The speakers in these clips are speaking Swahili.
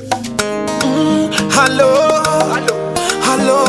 Hello, hello,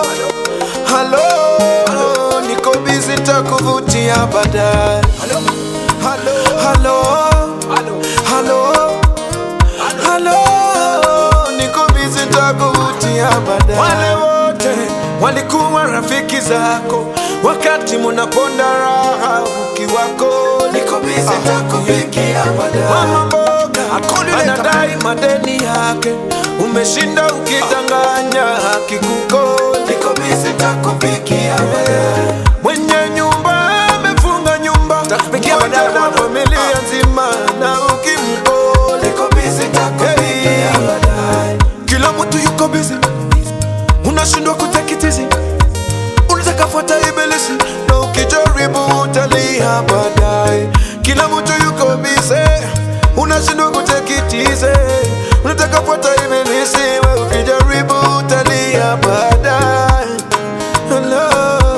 hello, niko busy takuvutia baadaye. Hello, hello, hello, hello, niko busy takuvutia baadaye. Wale wote walikuwa rafiki zako wakati munaponda raha ukiwako, niko busy takuvutia baadaye. Mama mboga anadai madeni yake, umeshinda ukidanganya haki kuko, niko busy takupikia baadaye. Mwenye nyumba amefunga nyumba, takupikia baadaye na familia nzima na ukimko, niko busy takupikia baadaye. Kila mtu yuko busy, unashindwa kutekitizi, unataka fuata ibilisi na ukijaribu utalia baadaye. Kila mtu yuko busy, unashindwa kutekitize, unataka fuata ibilisi, wewe ukijaribu utalia baadaye. Hello,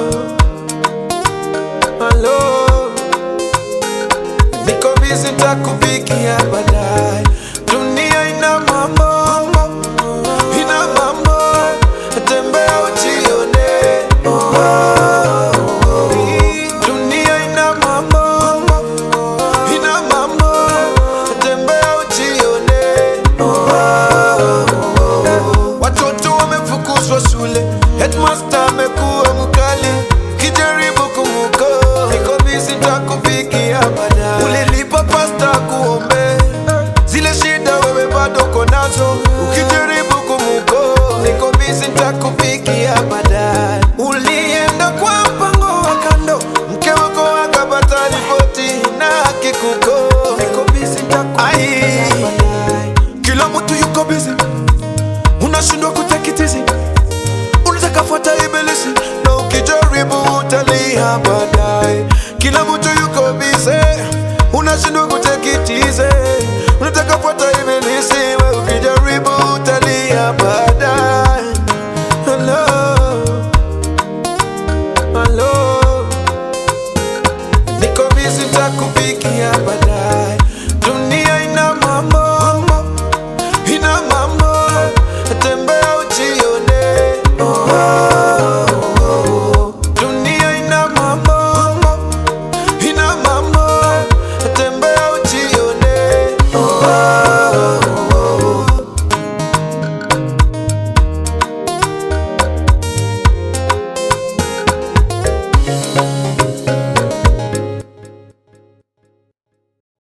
hello, niko busy takupikia baadaye. Dunia ina mambo, ina mambo, tembea ujione. Dunia ina mambo, ina mambo, tembea ujione. Watoto wamefukuzwa shule, headmaster amekuwa mkali, kijaribu kumuko, niko busy takupikia baadaye. Ulilipa pasta kuombe, zile shida wewe bado uko nazo, ukijaribu kumuko, niko busy takupikia baadaye. Ulienda kwa mpango wa kando, mke wako akapata ripoti na akikuko, niko busy takupikia baadaye. Kila mtu yuko busy, unashindwa kutekitizi, unataka fuata ibilisi na ukijaribu utalia baadaye. Kila mtu yuko busy, unashindwa kutekitize, unataka fuata